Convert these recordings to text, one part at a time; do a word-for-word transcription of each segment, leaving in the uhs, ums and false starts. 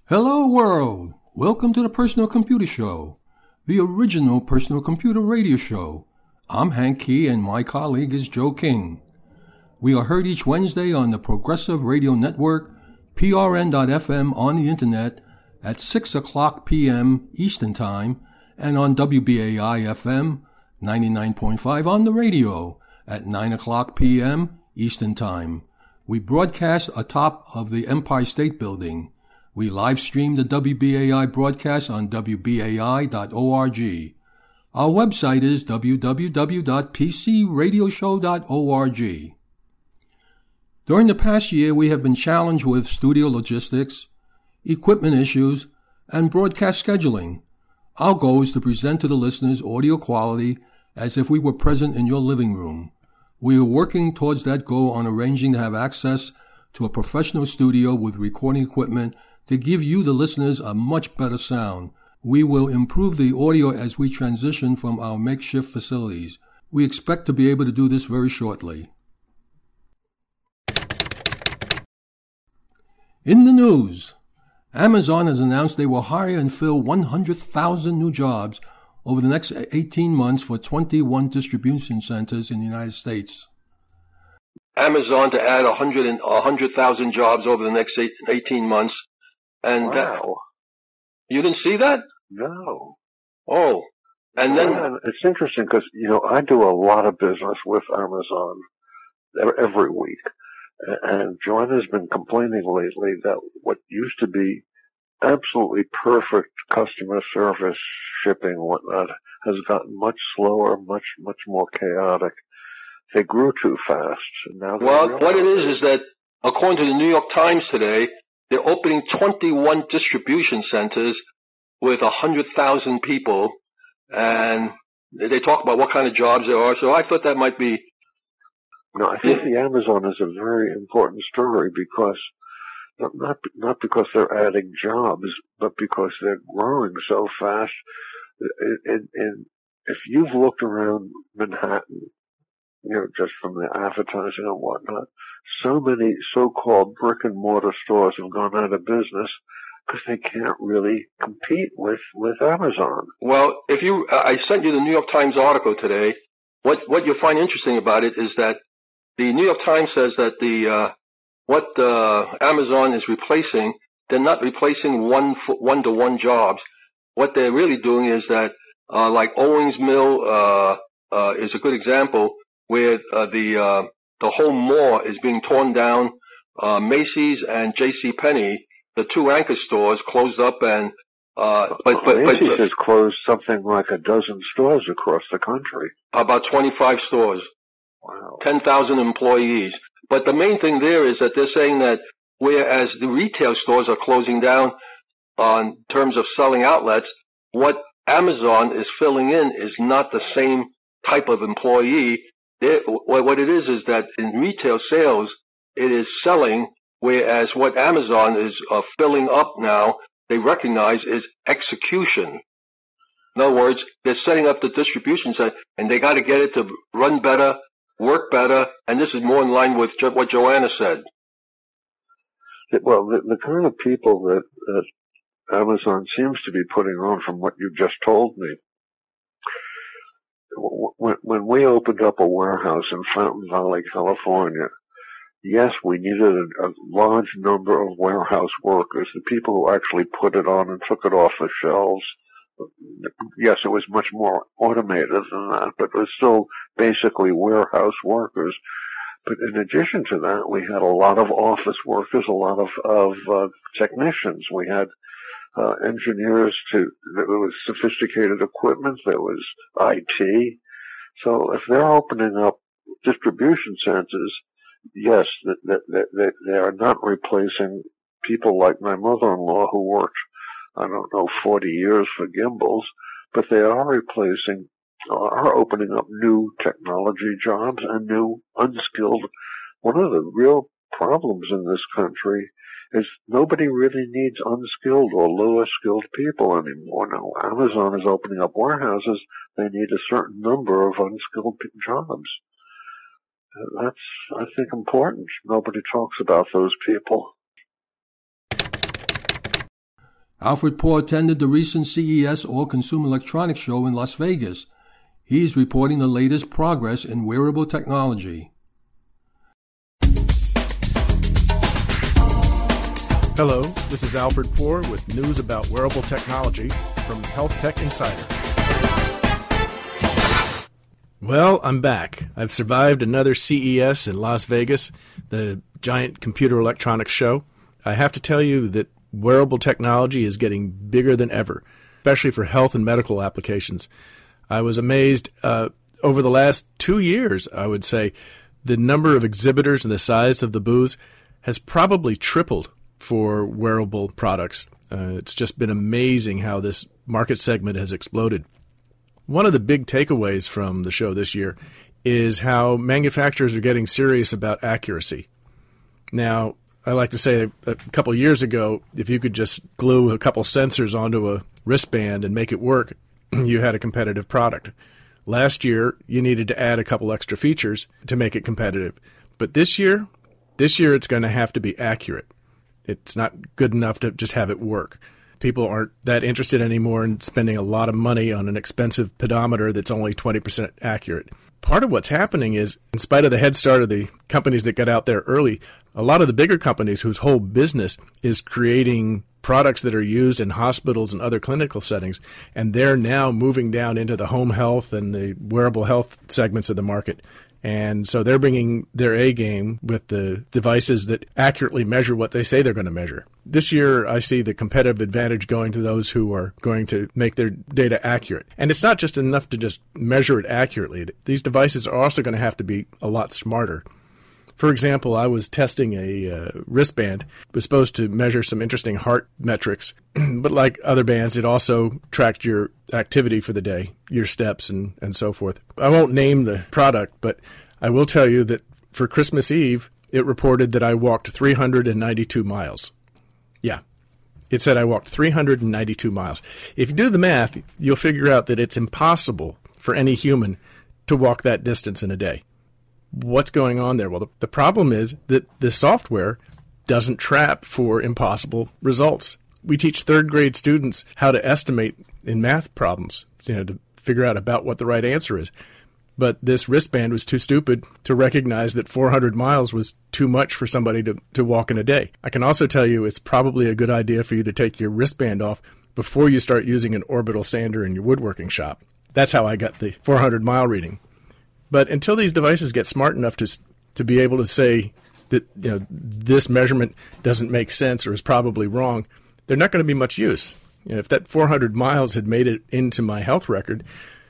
Hello world! Welcome to the Personal Computer Show, the original personal computer radio show. I'm Hank Key and my colleague is Joe King. We are heard each Wednesday on the Progressive Radio Network, P R N dot F M on the internet at six o'clock p.m. Eastern Time and on W B A I F M ninety-nine point five on the radio at nine o'clock p.m. Eastern Time. We broadcast atop of the Empire State Building. We live stream the W B A I broadcast on W B A I dot org. Our website is w w w dot p c radio show dot org. During the past year, we have been challenged with studio logistics, equipment issues, and broadcast scheduling. Our goal is to present to the listeners audio quality as if we were present in your living room. We are working towards that goal on arranging to have access to a professional studio with recording equipment to give you, the listeners, a much better sound. We will improve the audio as we transition from our makeshift facilities. We expect to be able to do this very shortly. In the news, Amazon has announced they will hire and fill one hundred thousand new jobs over the next eighteen months for twenty-one distribution centers in the United States. Amazon to add one hundred thousand jobs over the next eighteen months. And wow. That, you didn't see that? No. Oh, and then yeah, it's interesting because, you know, I do a lot of business with Amazon every week. And Joanna's been complaining lately that what used to be absolutely perfect customer service, shipping, whatnot, has gotten much slower, much, much more chaotic. They grew too fast. And now well, what it is is that, according to the New York Times today, they're opening twenty-one distribution centers with one hundred thousand people, and they talk about what kind of jobs there are. So I thought that might be... No, I think the Amazon is a very important story because, not not because they're adding jobs, but because they're growing so fast. And, and if you've looked around Manhattan, you know, just from the advertising and whatnot, so many so-called brick and mortar stores have gone out of business because they can't really compete with, with Amazon. Well, if you, I sent you the New York Times article today. What what you'll find interesting about it is that the New York Times says that the uh, what uh, Amazon is replacing, they're not replacing one one to one jobs. What they're really doing is that, uh, like Owings Mill uh, uh, is a good example, where uh, the uh, the whole mall is being torn down. Uh, Macy's and J C Penney, the two anchor stores, closed up, and uh, but but Macy's but, has closed something like a dozen stores across the country. About twenty-five stores. Wow. ten thousand employees. But the main thing there is that they're saying that whereas the retail stores are closing down on terms of selling outlets, what Amazon is filling in is not the same type of employee. They're, what it is is that in retail sales, it is selling, whereas what Amazon is uh, filling up now, they recognize is execution. In other words, they're setting up the distribution center, and they got to get it to run better, work better, and this is more in line with jo- what Joanna said. Well, the, the kind of people that, that Amazon seems to be putting on, from what you just told me, when, when we opened up a warehouse in Fountain Valley, California, yes, we needed a, a large number of warehouse workers, the people who actually put it on and took it off the shelves. Yes, it was much more automated than that, but it was still basically warehouse workers. But in addition to that, we had a lot of office workers, a lot of, of uh, technicians. We had uh, engineers to, there was sophisticated equipment, there was I T. So if they're opening up distribution centers, yes, that, that, that they are not replacing people like my mother-in-law who worked, I don't know, forty years for Gimbels, but they are replacing, are opening up new technology jobs and new unskilled. One of the real problems in this country is nobody really needs unskilled or lower skilled people anymore. Now, Amazon is opening up warehouses. They need a certain number of unskilled jobs. That's, I think, important. Nobody talks about those people. Alfred Poor attended the recent C E S All Consumer Electronics Show in Las Vegas. He's reporting the latest progress in wearable technology. Hello, this is Alfred Poor with news about wearable technology from Health Tech Insider. Well, I'm back. I've survived another C E S in Las Vegas, the giant computer electronics show. I have to tell you that wearable technology is getting bigger than ever, especially for health and medical applications. I was amazed uh, over the last two years, I would say, the number of exhibitors and the size of the booths has probably tripled for wearable products. Uh, it's just been amazing how this market segment has exploded. One of the big takeaways from the show this year is how manufacturers are getting serious about accuracy. Now, I like to say a couple of years ago, if you could just glue a couple sensors onto a wristband and make it work, you had a competitive product. Last year, you needed to add a couple extra features to make it competitive. But this year, this year it's going to have to be accurate. It's not good enough to just have it work. People aren't that interested anymore in spending a lot of money on an expensive pedometer that's only twenty percent accurate. Part of what's happening is, in spite of the head start of the companies that got out there early, a lot of the bigger companies whose whole business is creating products that are used in hospitals and other clinical settings, and they're now moving down into the home health and the wearable health segments of the market. And so they're bringing their A game with the devices that accurately measure what they say they're going to measure. This year, I see the competitive advantage going to those who are going to make their data accurate. And it's not just enough to just measure it accurately. These devices are also going to have to be a lot smarter. For example, I was testing a uh, wristband. It was supposed to measure some interesting heart metrics, but like other bands, it also tracked your activity for the day, your steps, and, and so forth. I won't name the product, but I will tell you that for Christmas Eve, it reported that I walked three hundred ninety-two miles. Yeah, it said I walked three hundred ninety-two miles. If you do the math, you'll figure out that it's impossible for any human to walk that distance in a day. What's going on there? Well, the, the problem is that the software doesn't trap for impossible results. We teach third grade students how to estimate in math problems, you know, to figure out about what the right answer is. But this wristband was too stupid to recognize that four hundred miles was too much for somebody to, to walk in a day. I can also tell you it's probably a good idea for you to take your wristband off before you start using an orbital sander in your woodworking shop. That's how I got the four hundred mile reading. But until these devices get smart enough to to be able to say that, you know, this measurement doesn't make sense or is probably wrong, they're not going to be much use. You know, if that four hundred miles had made it into my health record,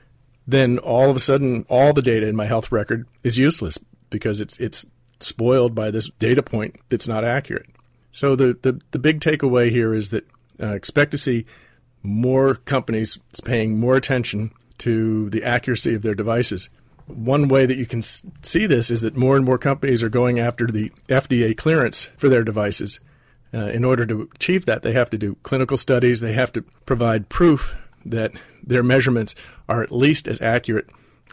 then all of a sudden all the data in my health record is useless because it's it's spoiled by this data point that's not accurate. So the the, the big takeaway here is that uh, expect to see more companies paying more attention to the accuracy of their devices. One way that you can see this is that more and more companies are going after the F D A clearance for their devices. Uh, in order to achieve that, they have to do clinical studies. They have to provide proof that their measurements are at least as accurate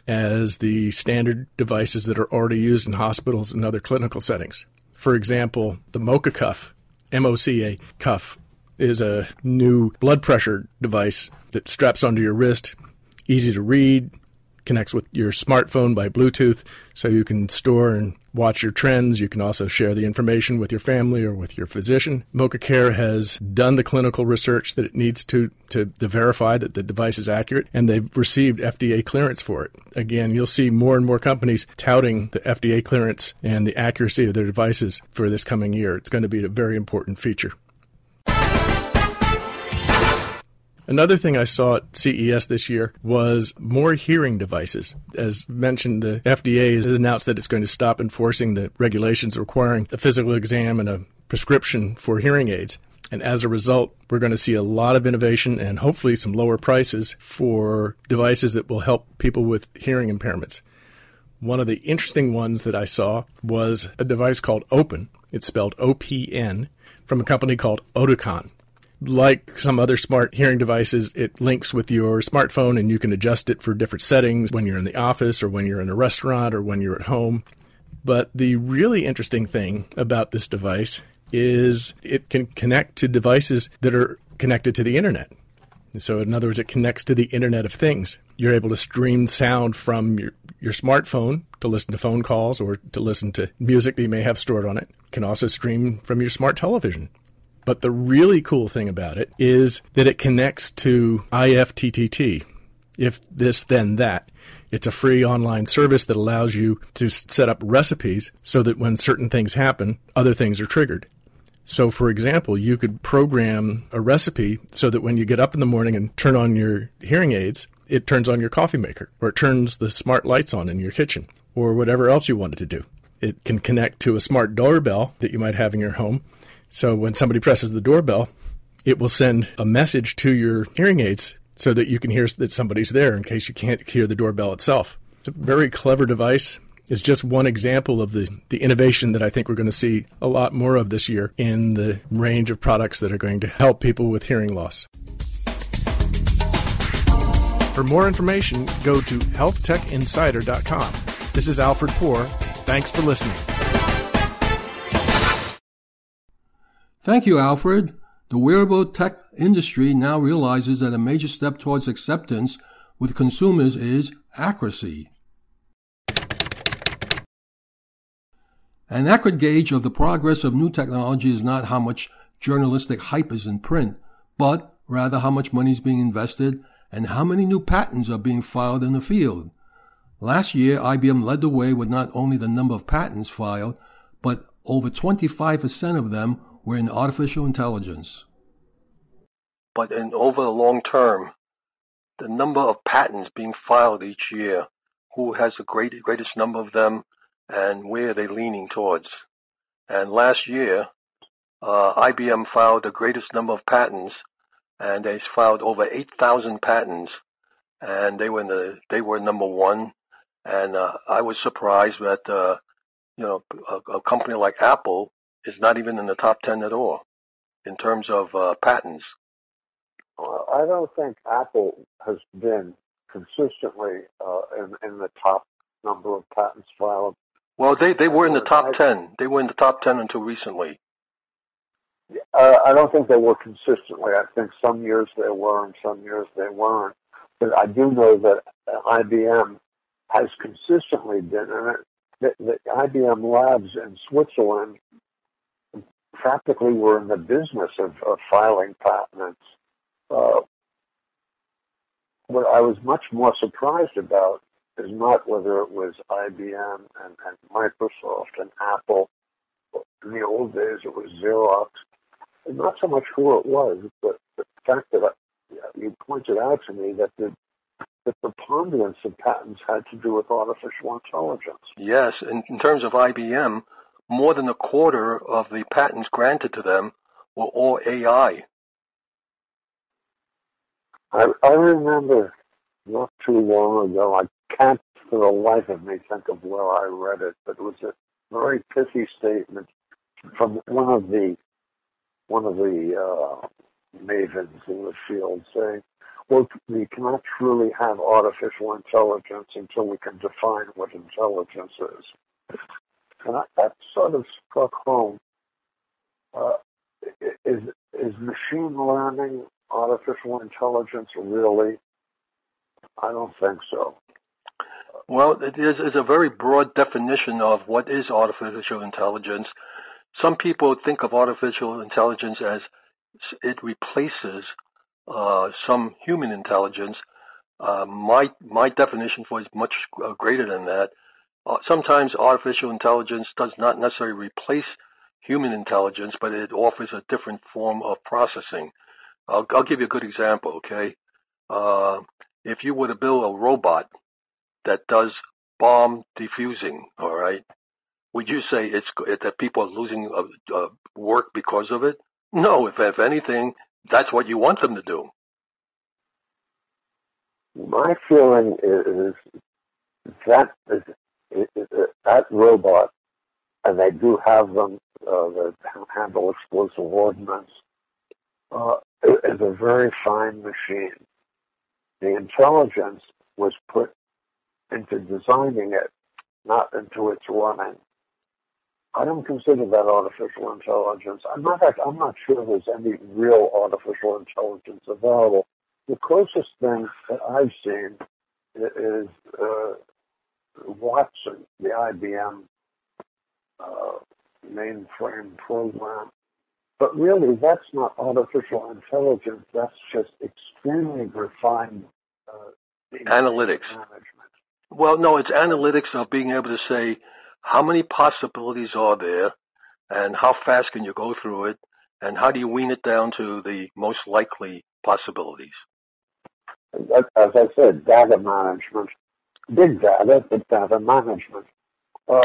as the standard devices that are already used in hospitals and other clinical settings. For example, the MoCA cuff, M O C A cuff, is a new blood pressure device that straps onto your wrist, easy to read, connects with your smartphone by Bluetooth so you can store and watch your trends. You can also share the information with your family or with your physician. MoCaCare has done the clinical research that it needs to, to to verify that the device is accurate, and they've received F D A clearance for it. Again, you'll see more and more companies touting the F D A clearance and the accuracy of their devices for this coming year. It's going to be a very important feature. Another thing I saw at C E S this year was more hearing devices. As mentioned, the F D A has announced that it's going to stop enforcing the regulations requiring a physical exam and a prescription for hearing aids. And as a result, we're going to see a lot of innovation and hopefully some lower prices for devices that will help people with hearing impairments. One of the interesting ones that I saw was a device called Open. It's spelled O P N, from a company called Oticon. Like some other smart hearing devices, it links with your smartphone and you can adjust it for different settings when you're in the office or when you're in a restaurant or when you're at home. But the really interesting thing about this device is it can connect to devices that are connected to the internet. So in other words, it connects to the Internet of Things. You're able to stream sound from your, your smartphone to listen to phone calls or to listen to music that you may have stored on it. You can also stream from your smart television. But the really cool thing about it is that it connects to I F T T T, if this, then that. It's a free online service that allows you to set up recipes so that when certain things happen, other things are triggered. So, for example, you could program a recipe so that when you get up in the morning and turn on your hearing aids, it turns on your coffee maker, or it turns the smart lights on in your kitchen, or whatever else you want it to do. It can connect to a smart doorbell that you might have in your home. So when somebody presses the doorbell, it will send a message to your hearing aids so that you can hear that somebody's there in case you can't hear the doorbell itself. It's a very clever device. It's just one example of the, the innovation that I think we're going to see a lot more of this year in the range of products that are going to help people with hearing loss. For more information, go to health tech insider dot com. This is Alfred Poor. Thanks for listening. Thank you, Alfred. The wearable tech industry now realizes that a major step towards acceptance with consumers is accuracy. An accurate gauge of the progress of new technology is not how much journalistic hype is in print, but rather how much money is being invested and how many new patents are being filed in the field. Last year, I B M led the way with not only the number of patents filed, but over twenty-five percent of them were in artificial intelligence. But in over the long term, the number of patents being filed each year, who has the great, greatest number of them, and where are they leaning towards? And last year, uh, I B M filed the greatest number of patents, and they filed over eight thousand patents, and they were in the, they were number one. And uh, I was surprised that uh, you know a, a company like Apple is not even in the top ten at all in terms of uh, patents. Well, I don't think Apple has been consistently uh, in, in the top number of patents filed. Well, they, they were in the top ten. They were in the top ten until recently. Uh, I don't think they were consistently. I think some years they were and some years they weren't. But I do know that I B M has consistently been in it. The, the I B M labs in Switzerland practically were in the business of, of filing patents. Uh, what I was much more surprised about is not whether it was I B M and, and Microsoft and Apple. In the old days, it was Xerox. And not so much who it was, but the fact that I, you pointed out to me that the, the preponderance of patents had to do with artificial intelligence. Yes, in, in terms of I B M, more than a quarter of the patents granted to them were all A I. I, I remember not too long ago, I can't for the life of me think of where I read it, but it was a very pithy statement from one of the one of the uh, mavens in the field saying, well, we cannot truly have artificial intelligence until we can define what intelligence is. And I, that sort of struck home. Uh, is, is machine learning artificial intelligence really? I don't think so. Well, it is, is a very broad definition of what is artificial intelligence. Some people think of artificial intelligence as it replaces uh, some human intelligence. Uh, my my definition for it is much uh, greater than that. Uh, sometimes artificial intelligence does not necessarily replace human intelligence, but it offers a different form of processing. I'll, I'll give you a good example, okay? Uh, if you were to build a robot that does bomb defusing, all right, would you say it's that people are losing uh, uh, work because of it? No, if, if anything, that's what you want them to do. My feeling is that is, is, is that robot, and they do have them uh, that handle explosive ordnance, uh, is a very fine machine. The intelligence was put into designing it, not into its running. I don't consider that artificial intelligence. I'm not, I'm not sure there's any real artificial intelligence available. The closest thing that I've seen is uh, Watson, the I B M uh, mainframe program. But really, that's not artificial intelligence. That's just extremely refined uh, analytics. Management. Well, no, it's analytics of being able to say how many possibilities are there and how fast can you go through it and how do you wean it down to the most likely possibilities. As I said, data management, big data, but data management. Uh,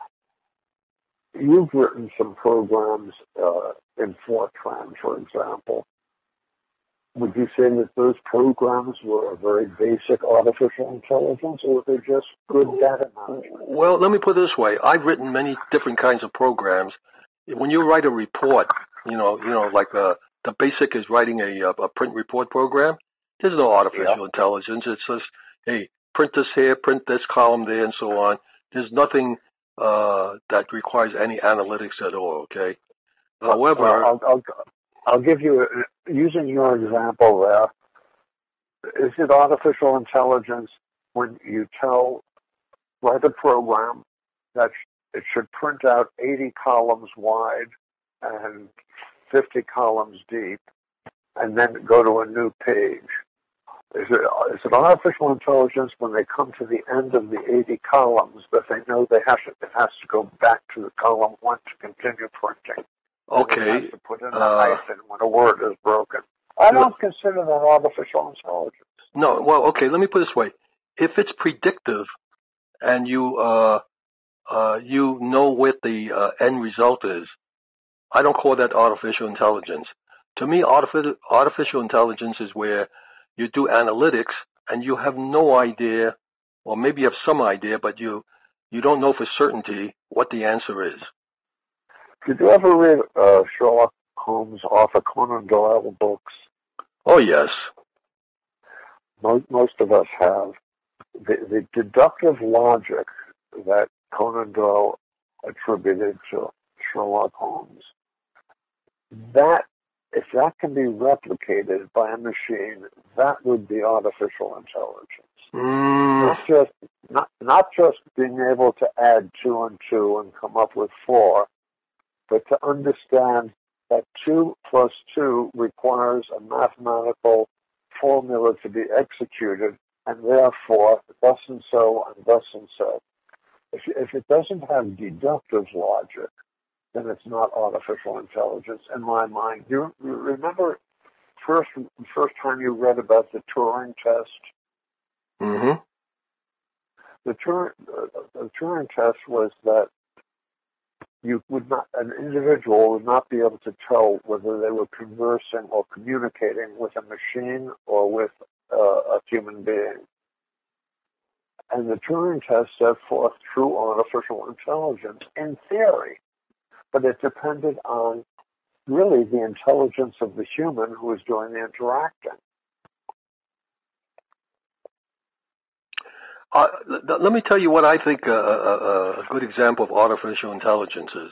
you've written some programs uh, in Fortran, for example. Would you say that those programs were a very basic artificial intelligence, or were they just good data management? Well, let me put it this way. I've written many different kinds of programs. When you write a report, you know, you know, like uh, the basic is writing a, a print report program. There's no artificial yeah. intelligence. It's just, hey, print this here, print this column there, and so on. There's nothing uh, that requires any analytics at all, okay? However... Well, I'll, I'll, I'll give you, a, using your example there, is it artificial intelligence when you tell, write a program that it should print out eighty columns wide and fifty columns deep, and then go to a new page? Is it, is it artificial intelligence when they come to the end of the eighty columns that they know they have to, it has to go back to the column one to continue printing? Okay. To put in a uh, hyphen when a word is broken. I don't consider that artificial intelligence. No, well, okay, let me put it this way. If it's predictive and you uh, uh, you know what the uh, end result is, I don't call that artificial intelligence. To me, artificial, artificial intelligence is where you do analytics and you have no idea, or maybe you have some idea, but you, you don't know for certainty what the answer is. Did you ever read uh, Sherlock Holmes, Arthur Conan Doyle books? Oh, yes. Most, most of us have. The, the deductive logic that Conan Doyle attributed to Sherlock Holmes, that, if that can be replicated by a machine, that would be artificial intelligence. Mm. Not just, not, not just being able to add two and two and come up with four, but to understand that two plus two requires a mathematical formula to be executed, and therefore thus and so and thus and so. If, if it doesn't have deductive logic, then it's not artificial intelligence in my mind. You, you remember first first time you read about the Turing test? Mm-hmm. The Turing, uh, the Turing test was that you would not, an individual would not be able to tell whether they were conversing or communicating with a machine or with uh, a human being. And the Turing test set forth true artificial intelligence in theory, but it depended on really the intelligence of the human who was doing the interacting. Uh, let me tell you what I think a, a, a good example of artificial intelligence is.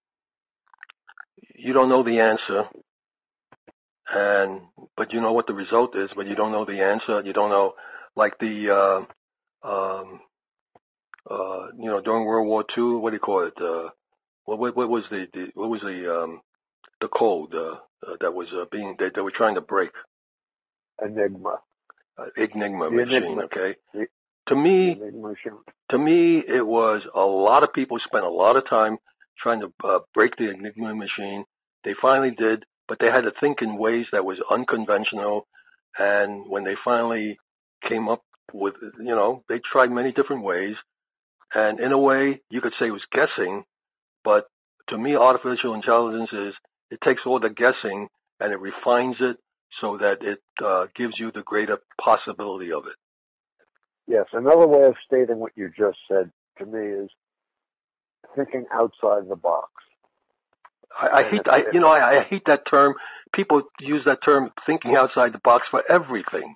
You don't know the answer, and but you know what the result is, but you don't know the answer. You don't know, like the, uh, um, uh, you know, during World War Two, what do you call it? Uh, what, what, what was the, the what was the um, the code uh, uh, that was uh, being they, they were trying to break? Enigma. Uh, Enigma the machine. Enigma. Okay. The, To me, the to me, it was a lot of people spent a lot of time trying to uh, break the Enigma machine. They finally did, but they had to think in ways that was unconventional. And when they finally came up with, you know, they tried many different ways. And in a way, you could say it was guessing. But to me, artificial intelligence is it takes all the guessing and it refines it so that it uh, gives you the greater possibility of it. Yes, another way of stating what you just said to me is thinking outside the box. I, I hate, I, you know, I, I hate that term. People use that term, thinking outside the box, for everything.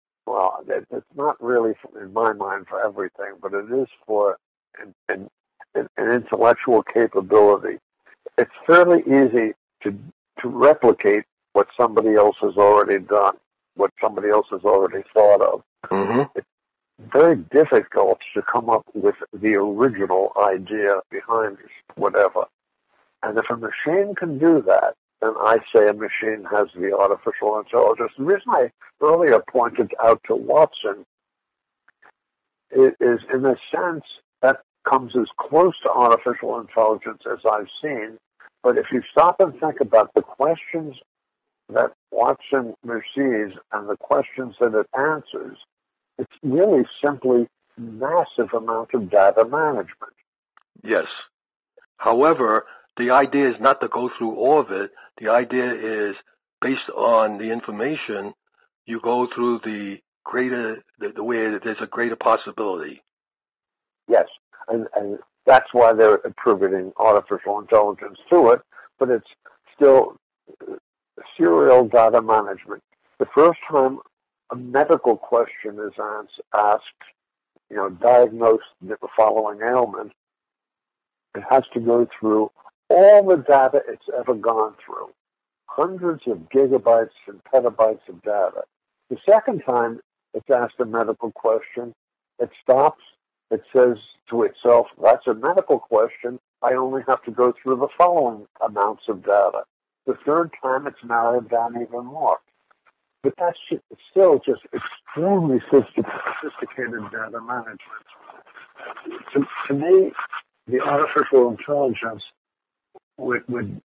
Well, it, it's not really, in my mind, for everything, but it is for in, in, an, an intellectual capability, it's fairly easy to to replicate what somebody else has already done, what somebody else has already thought of. Mm-hmm. It's very difficult to come up with the original idea behind whatever. And if a machine can do that, then I say a machine has the artificial intelligence. The reason I earlier pointed out to Watson is, is in a sense, that comes as close to artificial intelligence as I've seen. But if you stop and think about the questions that Watson receives and the questions that it answers, it's really simply massive amount of data management. Yes. However, the idea is not to go through all of it. The idea is, based on the information, you go through the greater, the, the way that there's a greater possibility. Yes, and, and that's why they're attributing artificial intelligence to it, but it's still serial data management. The first time a medical question is asked, you know, diagnose the following ailment, it has to go through all the data it's ever gone through, hundreds of gigabytes and petabytes of data. The second time it's asked a medical question, it stops, it says to itself, that's a medical question, I only have to go through the following amounts of data. The third time it's narrowed down even more. But that's still just extremely sophisticated data management. To, to me, the artificial intelligence would, would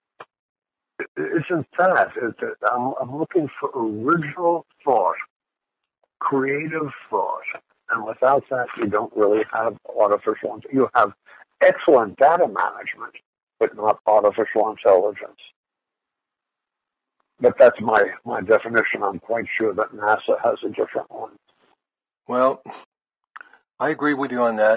isn't that. It, it, I'm, I'm looking for original thought, creative thought, and without that, you don't really have artificial intelligence. You have excellent data management, but not artificial intelligence. But that's my, my definition. I'm quite sure that NASA has a different one. Well, I agree with you on that.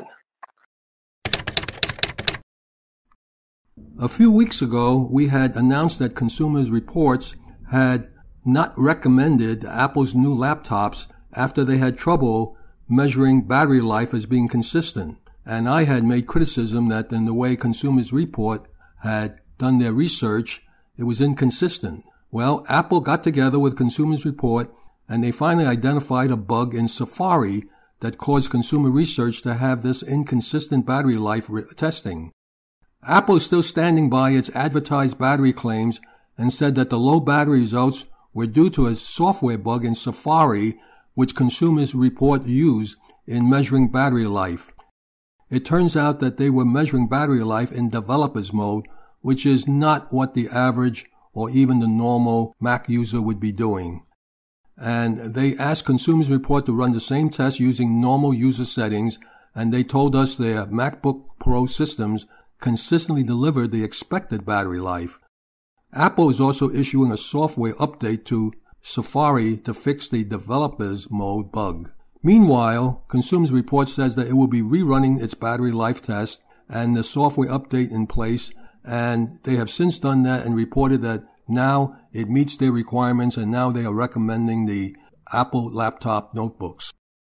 A few weeks ago, we had announced that Consumer Reports had not recommended Apple's new laptops after they had trouble measuring battery life as being consistent. And I had made criticism that in the way Consumer Report had done their research, it was inconsistent. Well, Apple got together with Consumer Report and they finally identified a bug in Safari that caused Consumer Research to have this inconsistent battery life re- testing. Apple is still standing by its advertised battery claims and said that the low battery results were due to a software bug in Safari, which Consumer Report used in measuring battery life. It turns out that they were measuring battery life in developer's mode, which is not what the average or even the normal Mac user would be doing. And they asked Consumer Report to run the same test using normal user settings, and they told us their MacBook Pro systems consistently delivered the expected battery life. Apple is also issuing a software update to Safari to fix the developer's mode bug. Meanwhile, Consumer Report says that it will be rerunning its battery life test and the software update in place, and they have since done that and reported that now it meets their requirements and now they are recommending the Apple laptop notebooks.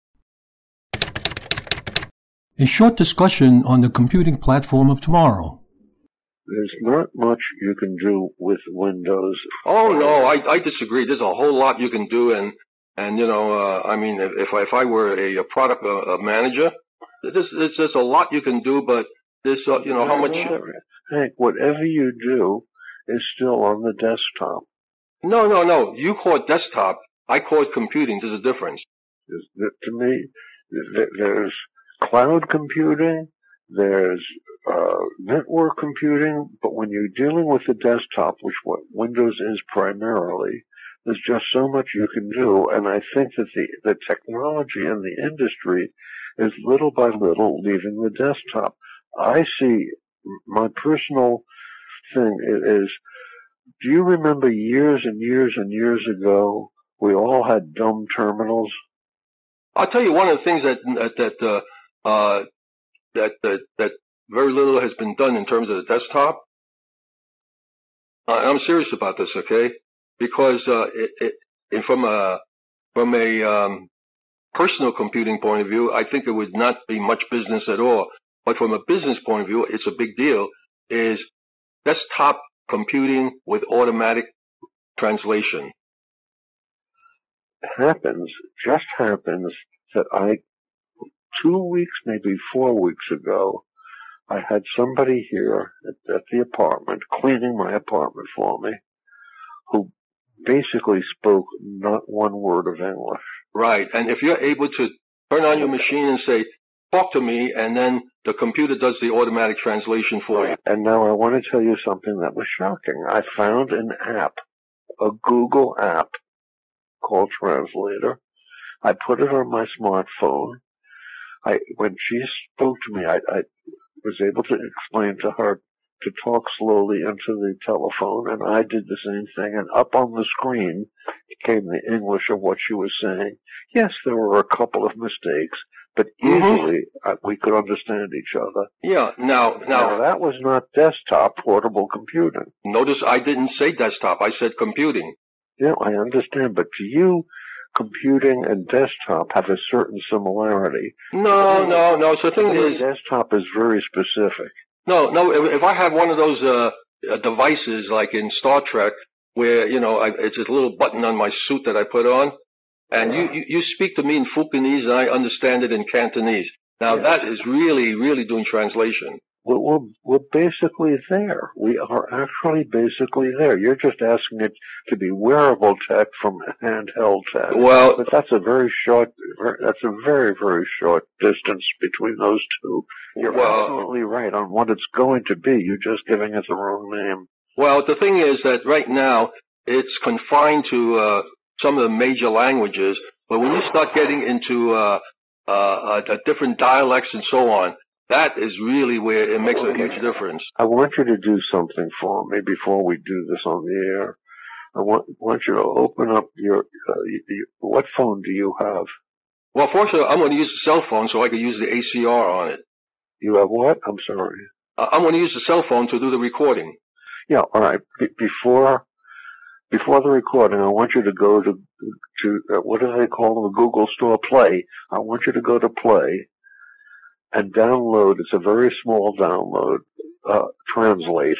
A short discussion on the computing platform of tomorrow. There's not much you can do with Windows. Oh no, I, I disagree. There's a whole lot you can do, and and you know, uh, I mean, if if I, if I were a, a product uh, manager, there's there's just a lot you can do, but there's uh, you know how much. Hank, whatever you do is still on the desktop. No, no, no. You call it desktop. I call it computing. There's a difference. To me, there's cloud computing, there's uh, network computing, but when you're dealing with the desktop, which what Windows is primarily, there's just so much you can do, and I think that the, the technology in the industry is little by little leaving the desktop. I see my personal thing is, do you remember years and years and years ago, we all had dumb terminals? I'll tell you one of the things that that uh, uh, that that that very little has been done in terms of the desktop. Uh, I'm serious about this, okay? Because uh, it, it, from a from a um, personal computing point of view, I think it would not be much business at all. but from a business point of view, it's a big deal, is desktop computing with automatic translation. It happens, just happens that I, two weeks, maybe four weeks ago, I had somebody here at, at the apartment, cleaning my apartment for me, who basically spoke not one word of English. Right, and if you're able to turn on your machine and say, talk to me, and then the computer does the automatic translation for you. And now I want to tell you something that was shocking. I found an app, a Google app called Translator. I put it on my smartphone. I, when she spoke to me, I, I was able to explain to her to talk slowly into the telephone, and I did the same thing, and up on the screen came the English of what she was saying. Yes, there were a couple of mistakes, but easily mm-hmm. uh, we could understand each other. Yeah, now, now... Now, that was not desktop portable computing. Notice I didn't say desktop, I said computing. Yeah, I understand, but to you, computing and desktop have a certain similarity. No, no, no, so the thing is... Desktop is very specific. No, no, if, if I have one of those uh, devices like in Star Trek where, you know, I, it's a little button on my suit that I put on, and you, you, you speak to me in Fukinese and I understand it in Cantonese. Now, yeah. that is really, really doing translation. We're, we're, we're basically there. We are actually basically there. You're just asking it to be wearable tech from handheld tech. Well, but that's a very short, that's a very, very short distance between those two. You're well, absolutely right on what it's going to be. You're just giving it the wrong name. Well, the thing is that right now it's confined to uh, some of the major languages, but when you start getting into uh, uh, uh, different dialects and so on, that is really where it makes a huge difference. I want you to do something for me before we do this on the air. I want, want you to open up your, uh, your, what phone do you have? Well, fortunately, I'm going to use the cell phone so I can use the A C R on it. You have what? I'm sorry. Uh, I'm going to use the cell phone to do the recording. Yeah, all right. Be- before before the recording, I want you to go to, to uh, what do they call them, the Google Store Play. I want you to go to Play and download, it's a very small download, uh, Translate.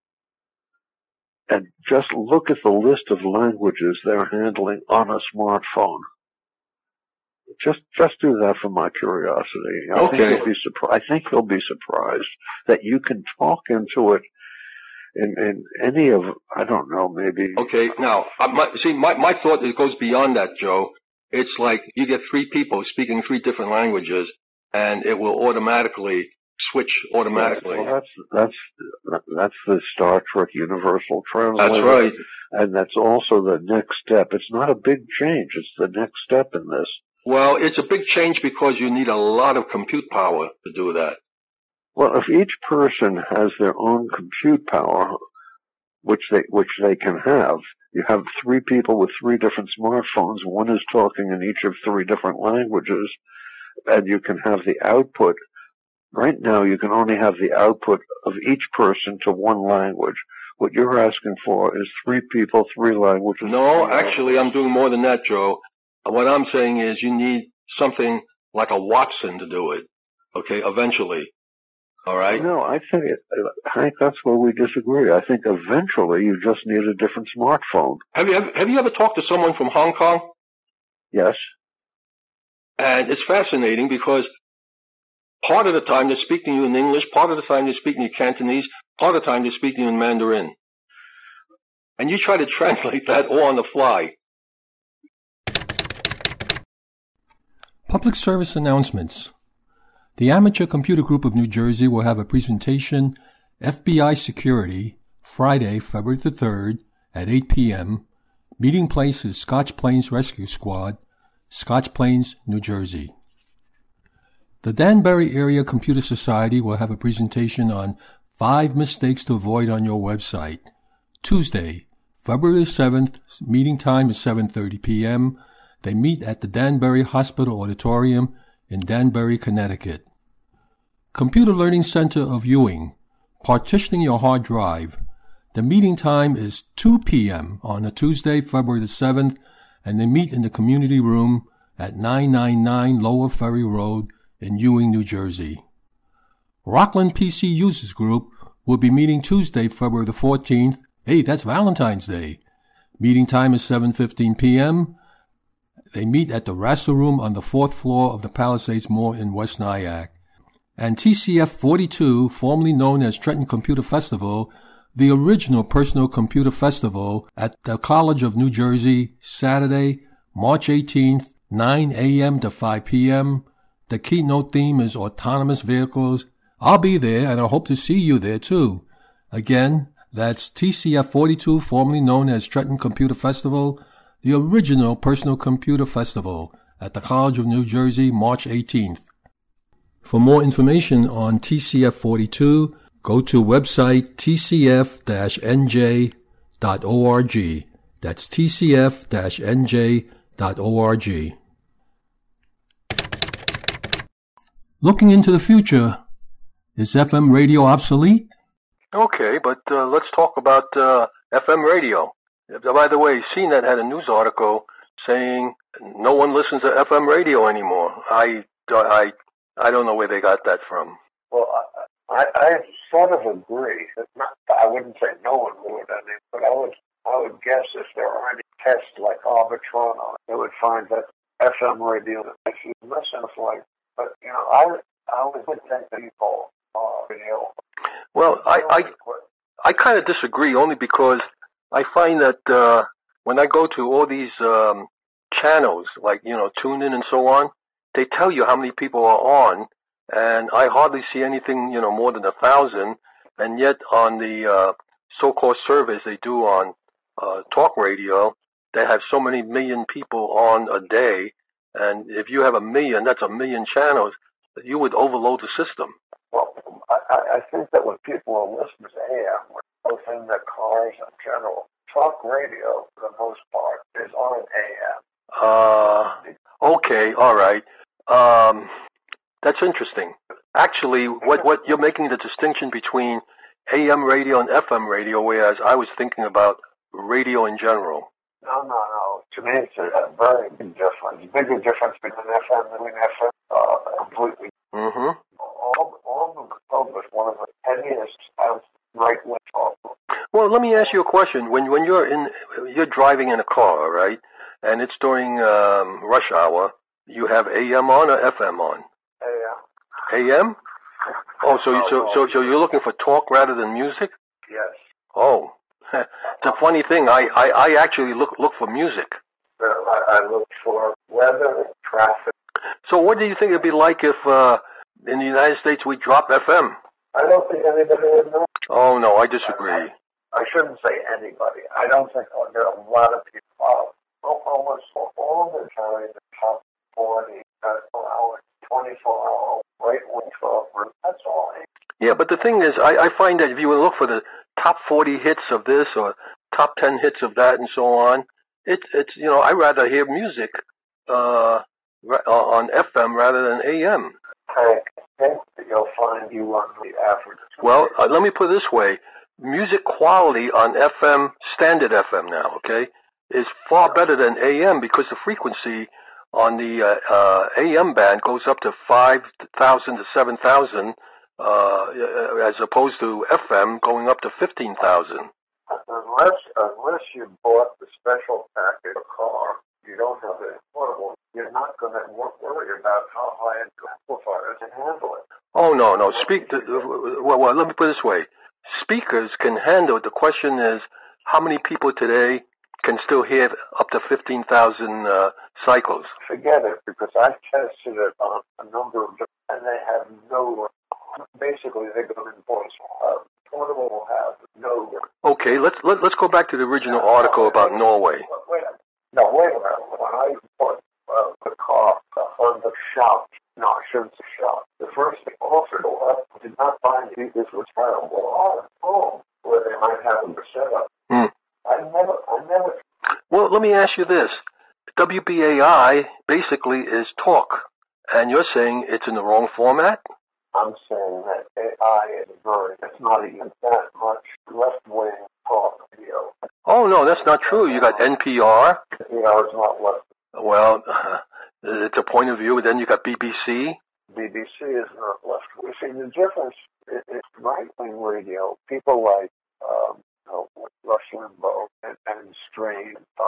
And just look at the list of languages they're handling on a smartphone. Just, just do that for my curiosity. I okay. think you'll be surprised. I think you'll be surprised that you can talk into it in, in any of, I don't know, maybe. Okay. Now, uh, my, see, my, my thought, it goes beyond that, Joe. It's like you get three people speaking three different languages, and it will automatically switch automatically. Well, that's, that's, that's the Star Trek Universal Translator. That's right. And that's also the next step. It's not a big change. It's the next step in this. Well, it's a big change because you need a lot of compute power to do that. Well, if each person has their own compute power, which they which they can have, you have three people with three different smartphones. One is talking in each of three different languages, and you can have the output. Right now, you can only have the output of each person to one language. What you're asking for is three people, three languages. No, actually, I'm doing more than that, Joe. What I'm saying is you need something like a Watson to do it, okay, eventually, all right? No, I think, it, Hank, that's where we disagree. I think eventually you just need a different smartphone. Have you, have, have you ever talked to someone from Hong Kong? Yes. And it's fascinating because part of the time they're speaking to you in English, part of the time they're speaking to you in Cantonese, part of the time they're speaking to you in Mandarin. And you try to translate that all on the fly. Public service announcements. The Amateur Computer Group of New Jersey will have a presentation, F B I Security, Friday, February the third at eight p.m. Meeting place is Scotch Plains Rescue Squad, Scotch Plains, New Jersey. The Danbury Area Computer Society will have a presentation on five mistakes to avoid on your website. Tuesday, February the seventh, meeting time is seven thirty p.m. They meet at the Danbury Hospital Auditorium in Danbury, Connecticut. Computer Learning Center of Ewing, partitioning your hard drive. The meeting time is two p.m. on a Tuesday, February the seventh, and they meet in the community room at nine ninety-nine Lower Ferry Road in Ewing, New Jersey. Rockland P C Users Group will be meeting Tuesday, February the fourteenth. Hey, that's Valentine's Day. Meeting time is seven fifteen p.m. They meet at the Rasta Room on the fourth floor of the Palisades Mall in West Nyack. And T C F forty-two, formerly known as Trenton Computer Festival, the original Personal Computer Festival at the College of New Jersey, Saturday, March eighteenth, nine a.m. to five p.m. The keynote theme is autonomous vehicles. I'll be there, and I hope to see you there, too. Again, that's T C F forty-two, formerly known as Trenton Computer Festival, the original Personal Computer Festival at the College of New Jersey, March eighteenth. For more information on T C F forty-two, go to website t c f dash n j dot org. That's t c f dash n j dot org. Looking into the future, is F M radio obsolete? Okay, but uh, let's talk about uh, F M radio. By the way, C net had a news article saying no one listens to F M radio anymore. I, I, I don't know where they got that from. Well, I, I, I sort of agree. Not, I wouldn't say no one would, I mean, but I would, I would guess if there are any tests like Arbitron on it, they would find that F M radio makes you listen to like. But you know, I, I would think that people are radio. Well, I, I, I kind of disagree only because I find that uh, when I go to all these um, channels, like, you know, TuneIn and so on, they tell you how many people are on, and I hardly see anything, you know, more than a thousand, and yet on the uh, so-called surveys they do on uh, talk radio, they have so many million people on a day, and if you have a million, that's a million channels, you would overload the system. Well, I, I think that when people are listening to A M, both in their cars in general, talk radio, for the most part, is on A M. Uh, okay, all right. Um, that's interesting. Actually, what, what you're making the distinction between A M radio and F M radio, whereas I was thinking about radio in general. No, no, no. To me, it's a very big difference. Bigger difference between F M and F M, uh, completely. Mm-hmm. All, all the published one of the heaviest right-wing talk. Well, let me ask you a question. When when you're in, you're driving in a car, right, and it's during um, rush hour, you have A M on or F M on? A M. A M? Oh, so you, so so so you're looking for talk rather than music? Yes. Oh, it's a funny thing. I, I, I actually look look for music. Well, I, I look for weather, traffic. So what do you think it'd be like if uh, in the United States we drop F M? I don't think anybody would know. Oh, no, I disagree. I shouldn't say anybody. I don't think oh, there are a lot of people. Uh, almost all the time, the top forty, twenty-four hours, twenty-four hours, right wing talk. That's all. Yeah, but the thing is, I, I find that if you look for the top forty hits of this or top ten hits of that and so on, it's, it's you know, I'd rather hear music uh, on F M rather than A M. I think that you'll find you on the average. Well, uh, let me put it this way. Music quality on F M, standard F M now, okay, is far better than A M because the frequency on the uh, uh, A M band goes up to five thousand to seven thousand, uh, as opposed to F M going up to fifteen thousand. Unless, unless you bought the special package car, you don't have it affordable, you're not going to worry about how high an amplifier can handle it. Oh, no, no. Speak. To, well, well, let me put it this way. Speakers can handle it. The question is, how many people today can still hear up to fifteen thousand uh, cycles? Forget it, because I tested it on a number of different, and they have no, basically they go in voice. Uh, portable will have no. Okay, let's, let, let's go back to the original article about Norway. Wait a minute. No, wait a minute. When I put uh, the car on the shop, no, I shouldn't say shop. The first thing also uh, did not find this was terrible. Oh, oh, where they might have them set up. Hmm. I never, I never. Well, let me ask you this. W B A I basically is talk, and you're saying it's in the wrong format? I'm saying that A I is very, it's not even that much left-wing talk video. Oh, no, that's not true. You got N P R. You know, it's not left. Well, uh, it's a point of view. Then you got B B C. B B C is not left. We see the difference is right-wing radio. People like um, oh, Rush Limbaugh and, and Strange, uh,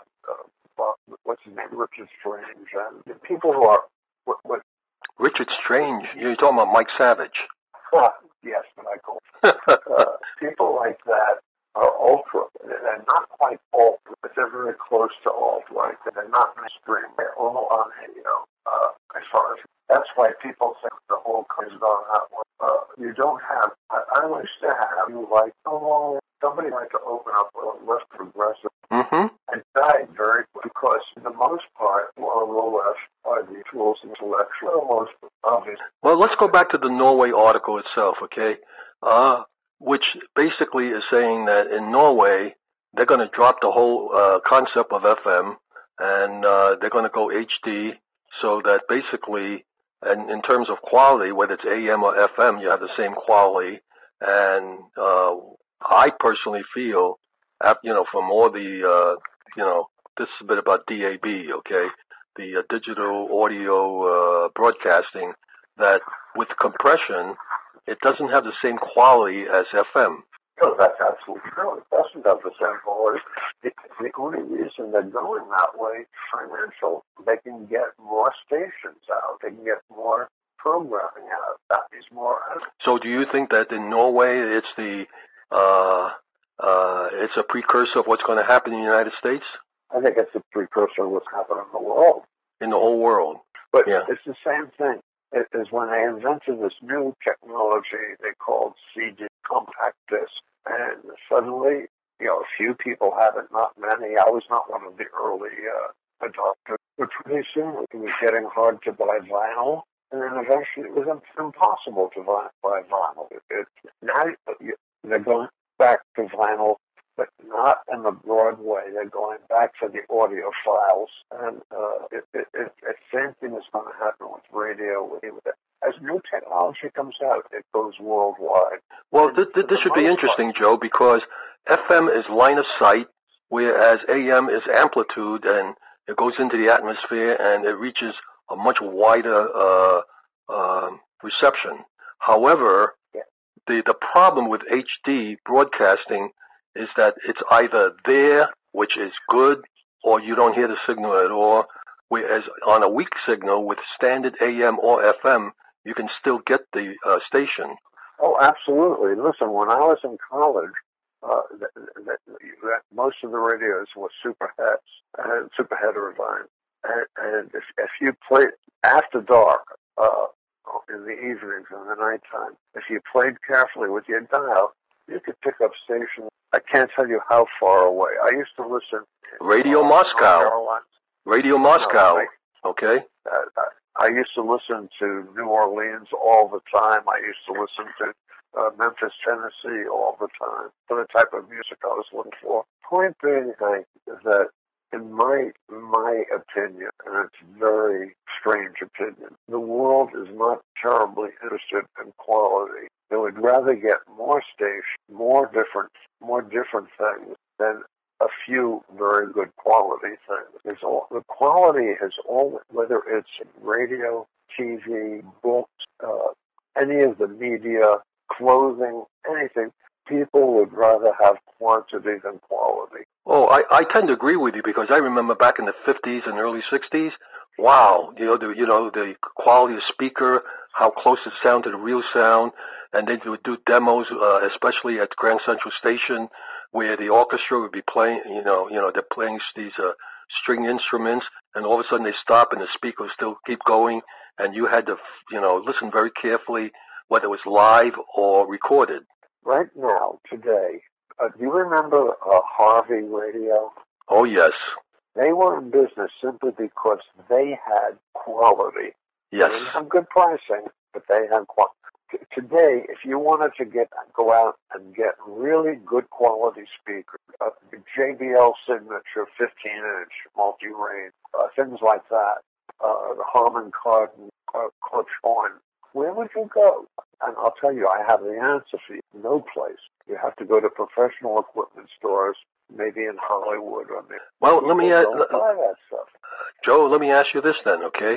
uh, uh, what's his name, Richard Strange, and the people who are what, what Richard Strange. You're talking about Mike Savage. uh, yes, but I call uh, people like that are ultra. They're not quite alt, but they're very close to alt-right. They're not mainstream. They're all on radio. Uh, as far as that's why people think the whole country's gone that way. Uh, you don't have. I, I wish to have you like. Oh, somebody like to open up a less progressive. Mm-hmm. And died very quickly because, for the most part, on the left are the tools intellectual, most obvious. Well, let's go back to the Norway article itself, okay? Uh, which basically is saying that in Norway, they're going to drop the whole uh, concept of F M, and uh, they're going to go H D, so that basically, and in terms of quality, whether it's A M or F M, you have the same quality. And uh, I personally feel, you know, from all the, uh, you know, this is a bit about D A B, okay, the uh, digital audio uh, broadcasting, that with compression, it doesn't have the same quality as F M. No, that's absolutely true. It doesn't have the same quality. It's the only reason they're going that way, financial. They can get more stations out. They can get more programming out. That is more. So do you think that in Norway, it's the, uh, uh, it's a precursor of what's going to happen in the United States? I think it's a precursor of what's happening in the world. In the whole world. But yeah. It's the same thing. It is when they invented this new technology they called C D, compact disc, and suddenly, you know, a few people have it, not many. I was not one of the early uh, adopters. But pretty soon it was getting hard to buy vinyl, and then eventually it was impossible to buy, buy vinyl. It, it, now they're going back to vinyl, but not in the broad way. They're going back to the audio files, and uh, it, it, it, it same thing is going to happen with radio. With it. As new technology comes out, it goes worldwide. Well, th- th- this should be interesting, part. Joe, because F M is line of sight, whereas A M is amplitude, and it goes into the atmosphere, and it reaches a much wider uh, uh, reception. However, yeah. the, the problem with H D broadcasting is that it's either there, which is good, or you don't hear the signal at all, whereas on a weak signal with standard A M or F M, you can still get the uh, station. Oh, absolutely. Listen, when I was in college, uh, th- th- th- most of the radios were superheads, and super heterodyne. And, and if, if you played after dark, uh, in the evenings and the nighttime, if you played carefully with your dial, you could pick up stations. I can't tell you how far away. I used to listen. Radio uh, Moscow. Radio Moscow. No, I, okay. Uh, I used to listen to New Orleans all the time. I used to listen to uh, Memphis, Tennessee all the time for the type of music I was looking for. Point being, Hank, is that in my my opinion, and it's a very strange opinion, the world is not terribly interested in quality. They would rather get more stations, more different, more different things than a few very good quality things. It's all, the quality has all, whether it's radio, T V, books, uh, any of the media, clothing, anything, people would rather have quantity than quality. Oh, I, I tend to agree with you because I remember back in the fifties and early sixties, wow, you know, the, you know, the quality of speaker, how close it sounded to the real sound, and they would do demos, uh, especially at Grand Central Station, where the orchestra would be playing, you know, you know, they're playing these uh, string instruments, and all of a sudden they stop and the speakers still keep going, and you had to, you know, listen very carefully whether it was live or recorded. Right now, today, uh, do you remember uh, Harvey Radio? Oh, yes. They were in business simply because they had quality. Yes. They didn't have good pricing, but they had quality. Today, if you wanted to get go out and get really good quality speakers, uh, the J B L Signature fifteen inch multi-range, uh, things like that, uh, the Harman Kardon uh, Clutch Horn, where would you go? And I'll tell you, I have the answer for you. No place. You have to go to professional equipment stores, maybe in Hollywood or maybe. Well, let me ask, buy that stuff. Joe. Let me ask you this then, okay?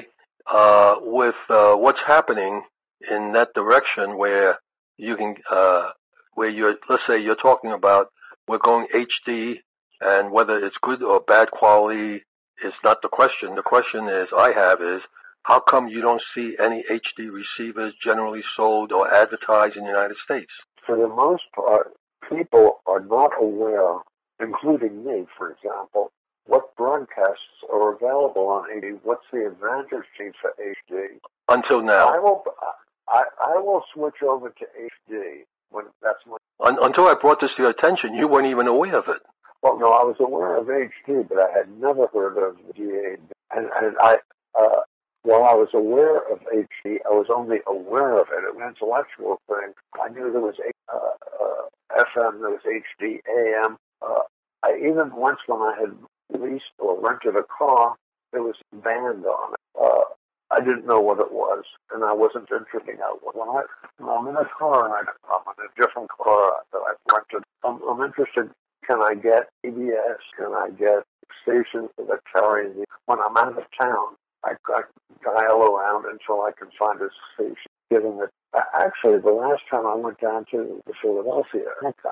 uh, with uh, what's happening in that direction, where you can, uh, where you're, let's say you're talking about we're going H D, and whether it's good or bad quality is not the question. The question is I have is, how come you don't see any H D receivers generally sold or advertised in the United States? For the most part, people are not aware, including me, for example, what broadcasts are available on H D. What's the advantage sheet for H D? Until now. I will, I, I will switch over to H D when that's my... Un, until I brought this to your attention, you weren't even aware of it. Well, no, I was aware of H D, but I had never heard of D A B. And, and I, uh, while I was aware of H D, I was only aware of it. It was an intellectual thing. I knew there was uh, uh, F M, there was H D, A M. Uh, I even once when I had leased or rented a car, there was a band on it. Uh, I didn't know what it was, and I wasn't interested in it. When, I, when I'm in a car and I, I'm in a different car that I've rented, I'm, I'm interested. Can I get P B S? Can I get stations that carry me? When I'm out of town, I, I dial around until I can find a station. Given that, actually, the last time I went down to Philadelphia,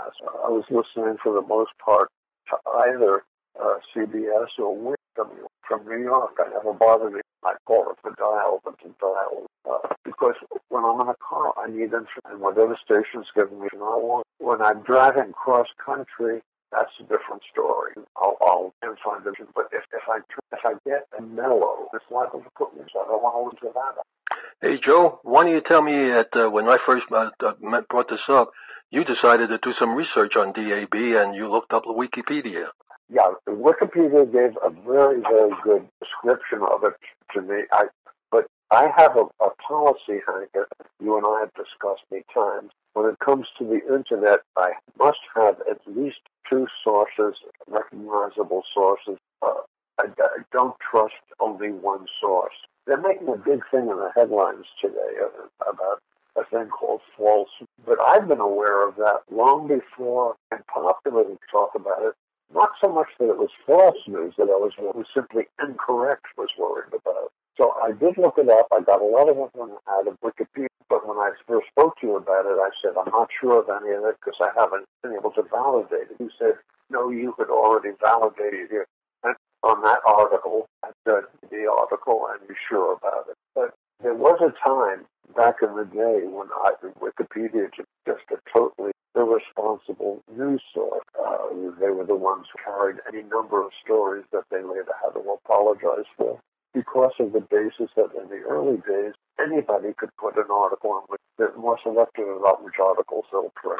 I was listening for the most part to either uh, C B S or W W from New York. I never bothered me. I call it the dial, but the dial. Uh, because when I'm in a car, I need information. Whatever station's giving me, I want. When I'm driving cross country, that's a different story. I'll, I'll find it. But if, if I if I get a mellow, it's liable to put me. So I don't want to listen to that. Hey, Joe, why don't you tell me that uh, when I first uh, brought this up, you decided to do some research on D A B and you looked up Wikipedia. Yeah, Wikipedia gave a very, very good description of it to me. I, but I have a, a policy, Hank, that you and I have discussed many times. When it comes to the Internet, I must have at least two sources, recognizable sources. Uh, I, I don't trust only one source. They're making a big thing in the headlines today about a thing called false. But I've been aware of that long before and popular to talk about it. Not so much that it was false news that I was, it was simply incorrect was worried about. So I did look it up. I got a lot of it out of Wikipedia. But when I first spoke to you about it, I said, I'm not sure of any of it because I haven't been able to validate it. You said, no, you had already validated it. And on that article, I said the article, and you're sure about it. But there was a time back in the day when I, Wikipedia was just a totally irresponsible news source. Uh, they were the ones who carried any number of stories that they later had to apologize for. Because of the basis that in the early days, anybody could put an article on which they're more selective about which articles they'll print.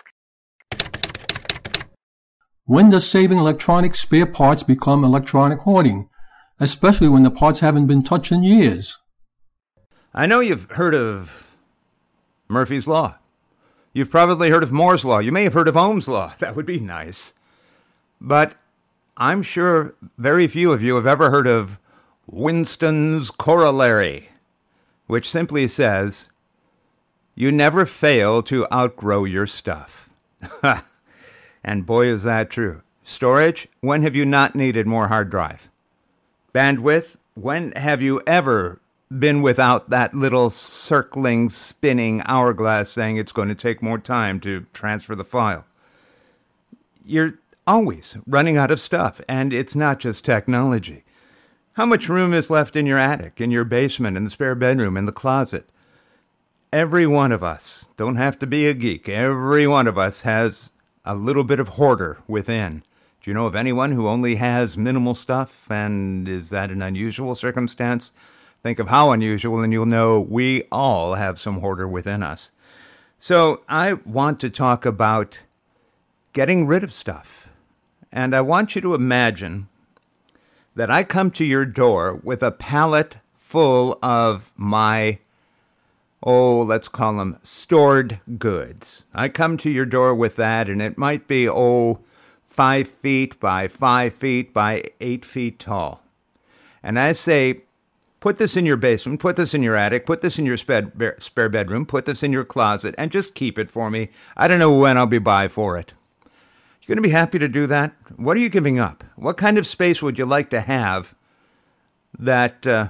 When does saving electronic spare parts become electronic hoarding, especially when the parts haven't been touched in years? I know you've heard of Murphy's Law. You've probably heard of Moore's Law. You may have heard of Ohm's Law. That would be nice. But I'm sure very few of you have ever heard of Winston's Corollary, which simply says, you never fail to outgrow your stuff. And boy, is that true. Storage, when have you not needed more hard drive? Bandwidth, when have you ever been without that little circling, spinning hourglass saying it's going to take more time to transfer the file? You're always running out of stuff, and it's not just technology. How much room is left in your attic, in your basement, in the spare bedroom, in the closet? Every one of us, don't have to be a geek, every one of us has a little bit of hoarder within. Do you know of anyone who only has minimal stuff, and is that an unusual circumstance? Think of how unusual, and you'll know we all have some hoarder within us. So I want to talk about getting rid of stuff. And I want you to imagine that I come to your door with a pallet full of my, oh, let's call them stored goods. I come to your door with that, and it might be, oh, five feet by five feet by eight feet tall. And I say, put this in your basement, put this in your attic, put this in your spare bedroom, put this in your closet, and just keep it for me. I don't know when I'll be by for it. You're going to be happy to do that? What are you giving up? What kind of space would you like to have that uh,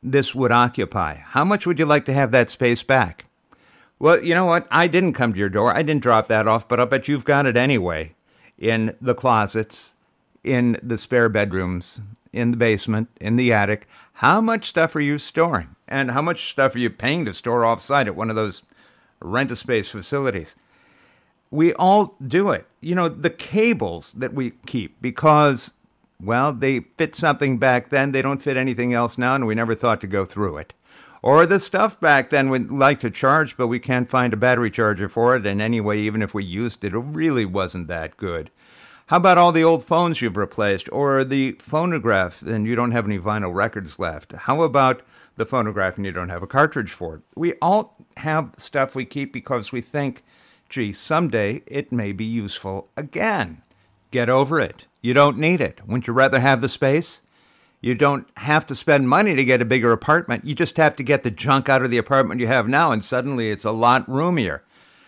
this would occupy? How much would you like to have that space back? Well, you know what? I didn't come to your door. I didn't drop that off, but I'll bet you've got it anyway. In the closets, in the spare bedrooms, in the basement, in the attic. How much stuff are you storing? And how much stuff are you paying to store off-site at one of those rent-a-space facilities? We all do it. You know, the cables that we keep because, well, they fit something back then. They don't fit anything else now, and we never thought to go through it. Or the stuff back then we'd like to charge, but we can't find a battery charger for it. And anyway, even if we used it, it really wasn't that good. How about all the old phones you've replaced? Or the phonograph and you don't have any vinyl records left? How about the phonograph and you don't have a cartridge for it? We all have stuff we keep because we think, gee, someday it may be useful again. Get over it. You don't need it. Wouldn't you rather have the space? You don't have to spend money to get a bigger apartment. You just have to get the junk out of the apartment you have now, and suddenly it's a lot roomier.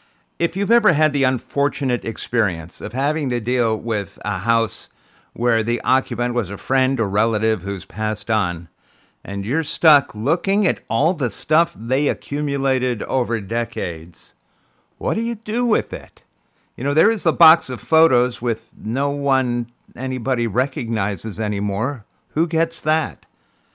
If you've ever had the unfortunate experience of having to deal with a house where the occupant was a friend or relative who's passed on, and you're stuck looking at all the stuff they accumulated over decades, what do you do with it? You know, there is the box of photos with no one anybody recognizes anymore. Who gets that?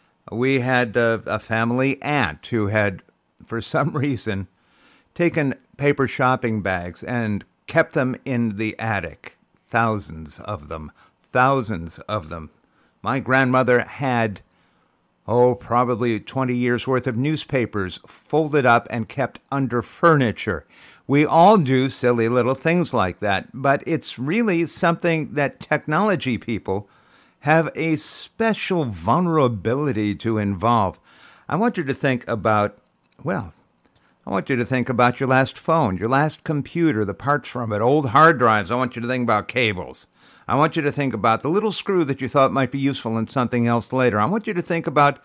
We had a, a family aunt who had, for some reason, taken paper shopping bags and kept them in the attic. Thousands of them. Thousands of them. My grandmother had, oh, probably twenty years' worth of newspapers folded up and kept under furniture. We all do silly little things like that, but it's really something that technology people have a special vulnerability to involve. I want you to think about, well, I want you to think about your last phone, your last computer, the parts from it, old hard drives. I want you to think about cables. I want you to think about the little screw that you thought might be useful in something else later. I want you to think about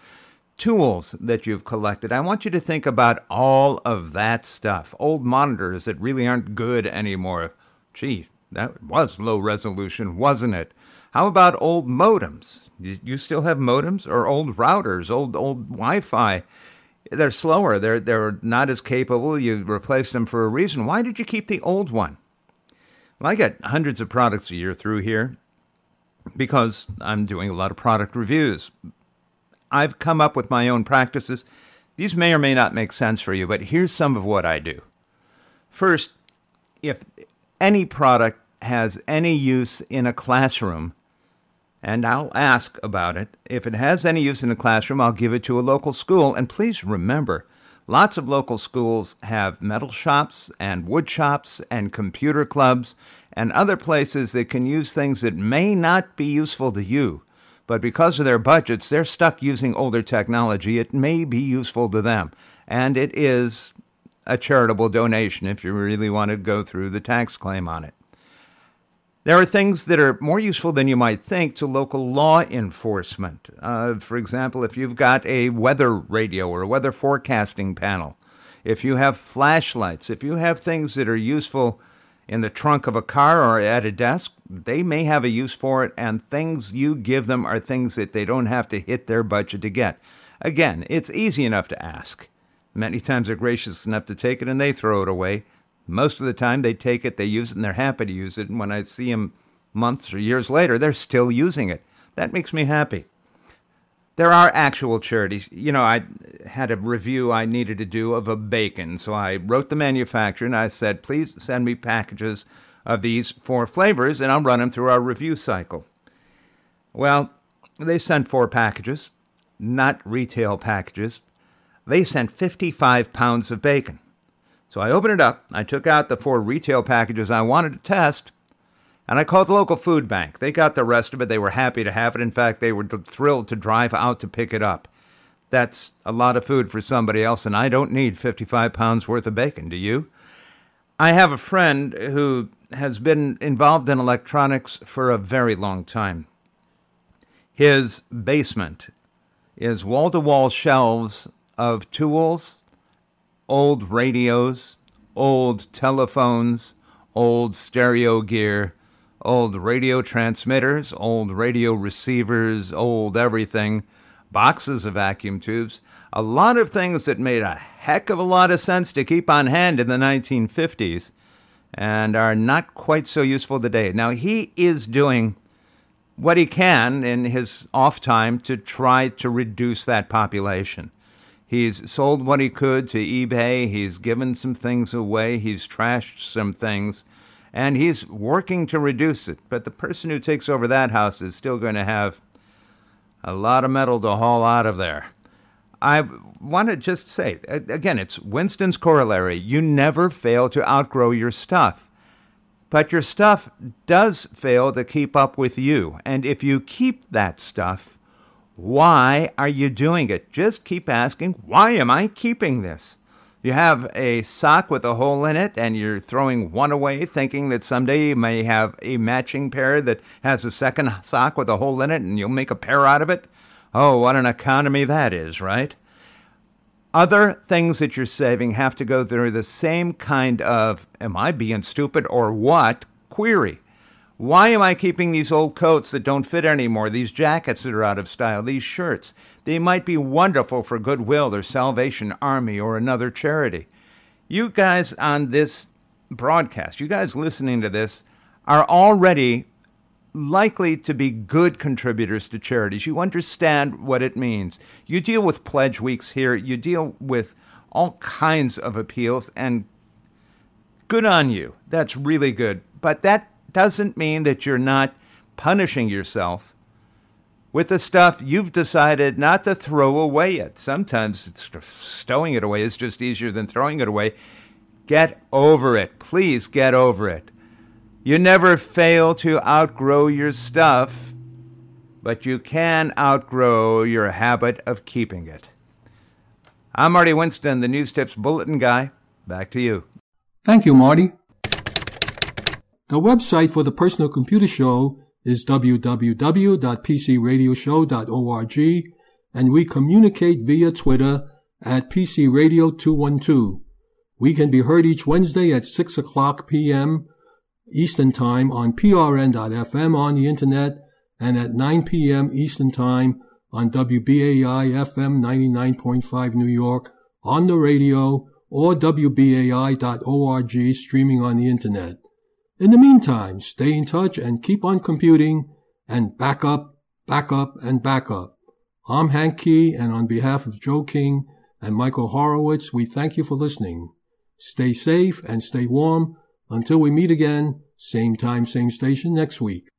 tools that you've collected. I want you to think about all of that stuff. Old monitors that really aren't good anymore. Gee, that was low resolution, wasn't it? How about old modems? You still have modems? Or old routers, old old Wi-Fi? They're slower. They're they're not as capable. You replaced them for a reason. Why did you keep the old one? Well, I get hundreds of products a year through here because I'm doing a lot of product reviews. I've come up with my own practices. These may or may not make sense for you, but here's some of what I do. First, if any product has any use in a classroom, and I'll ask about it. If it has any use in a classroom, I'll give it to a local school. And please remember, lots of local schools have metal shops and wood shops and computer clubs and other places that can use things that may not be useful to you. But because of their budgets, they're stuck using older technology. It may be useful to them. And it is a charitable donation if you really want to go through the tax claim on it. There are things that are more useful than you might think to local law enforcement. Uh, for example, if you've got a weather radio or a weather forecasting panel, if you have flashlights, if you have things that are useful in the trunk of a car or at a desk, they may have a use for it, and things you give them are things that they don't have to hit their budget to get. Again, it's easy enough to ask. Many times they're gracious enough to take it and they throw it away. Most of the time, they take it, they use it, and they're happy to use it. And when I see them months or years later, they're still using it. That makes me happy. There are actual charities. You know, I had a review I needed to do of a bacon. So I wrote the manufacturer, and I said, please send me packages of these four flavors, and I'll run them through our review cycle. Well, they sent four packages, not retail packages. They sent fifty-five pounds of bacon. So I opened it up, I took out the four retail packages I wanted to test, and I called the local food bank. They got the rest of it. They were happy to have it. In fact, they were thrilled to drive out to pick it up. That's a lot of food for somebody else, and I don't need fifty-five pounds worth of bacon, do you? I have a friend who has been involved in electronics for a very long time. His basement is wall-to-wall shelves of tools, old radios, old telephones, old stereo gear, old radio transmitters, old radio receivers, old everything, boxes of vacuum tubes, a lot of things that made a heck of a lot of sense to keep on hand in the nineteen fifties and are not quite so useful today. Now, he is doing what he can in his off time to try to reduce that population. He's sold what he could to eBay. He's given some things away. He's trashed some things. And he's working to reduce it. But the person who takes over that house is still going to have a lot of metal to haul out of there. I want to just say, again, it's Winston's corollary. You never fail to outgrow your stuff. But your stuff does fail to keep up with you. And if you keep that stuff, why are you doing it? Just keep asking, why am I keeping this? You have a sock with a hole in it, and you're throwing one away, thinking that someday you may have a matching pair that has a second sock with a hole in it, and you'll make a pair out of it. Oh, what an economy that is, right? Other things that you're saving have to go through the same kind of, am I being stupid or what, query. Why am I keeping these old coats that don't fit anymore, these jackets that are out of style, these shirts? They might be wonderful for Goodwill or Salvation Army or another charity. You guys on this broadcast, you guys listening to this, are already likely to be good contributors to charities. You understand what it means. You deal with pledge weeks here. You deal with all kinds of appeals, and good on you. That's really good. But that doesn't mean that you're not punishing yourself with the stuff you've decided not to throw away yet. Sometimes it's stowing it away is just easier than throwing it away. Get over it. Please get over it. You never fail to outgrow your stuff, but you can outgrow your habit of keeping it. I'm Marty Winston, the News Tips Bulletin Guy. Back to you. Thank you, Marty. The website for the Personal Computer Show is w w w dot p c radio show dot org, and we communicate via Twitter at p c radio two one two. We can be heard each Wednesday at six o'clock p.m. Eastern Time on p r n dot f m on the Internet, and at nine p.m. Eastern Time on W B A I F M ninety-nine point five New York on the radio, or w b a i dot org streaming on the Internet. In the meantime, stay in touch and keep on computing, and back up, back up, and back up. I'm Hank Key, and on behalf of Joe King and Michael Horowitz, we thank you for listening. Stay safe and stay warm until we meet again, same time, same station next week.